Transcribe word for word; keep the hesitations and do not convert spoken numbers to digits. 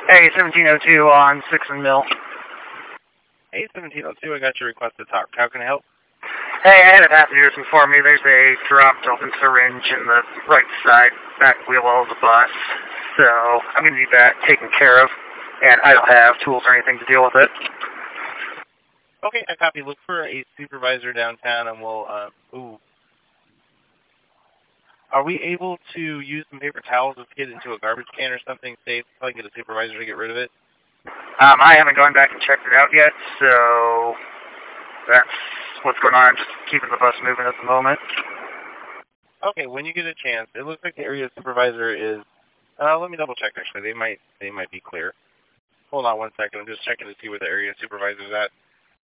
Hey, seventeen oh two on six and Mill. Hey, seventeen oh two, I got your request to talk. How can I help? Hey, I had a passenger inform me there's a dropped open syringe in the right side back wheel of the bus. So I'm going to need that taken care of, and I don't have tools or anything to deal with it. Okay, I copy. Look for a supervisor downtown, and we'll, uh, ooh. Are we able to use some paper towels to get into a garbage can or something safe so I can get a supervisor to get rid of it? Um, I haven't gone back and checked it out yet, so that's what's going on. I'm just keeping the bus moving at the moment. Okay, when you get a chance, it looks like the area supervisor is, uh, let me double check actually. They might, they might be clear. Hold on one second. I'm just checking to see where the area supervisor's at.